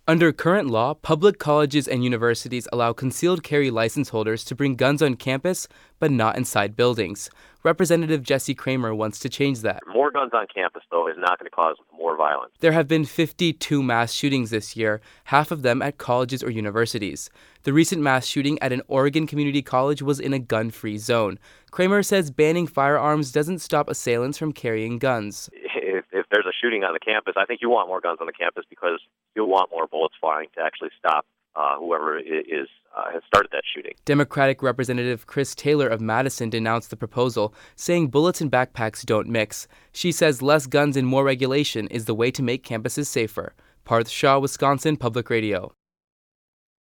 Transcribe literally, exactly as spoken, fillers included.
Under current law, public colleges and universities allow concealed carry license holders to bring guns on campus, but not inside buildings. Representative Jesse Kramer wants to change that. More guns on campus, though, is not going to cause more violence. There have been fifty-two mass shootings this year, half of them at colleges or universities. The recent mass shooting at an Oregon community college was in a gun-free zone. Kramer says banning firearms doesn't stop assailants from carrying guns. If, if there's a shooting on the campus, I think you want more guns on the campus because you'll want more bullets flying to actually stop uh, whoever is uh, has started that shooting. Democratic Representative Chris Taylor of Madison denounced the proposal, saying bullets and backpacks don't mix. She says less guns and more regulation is the way to make campuses safer. Parth Shah, Wisconsin Public Radio.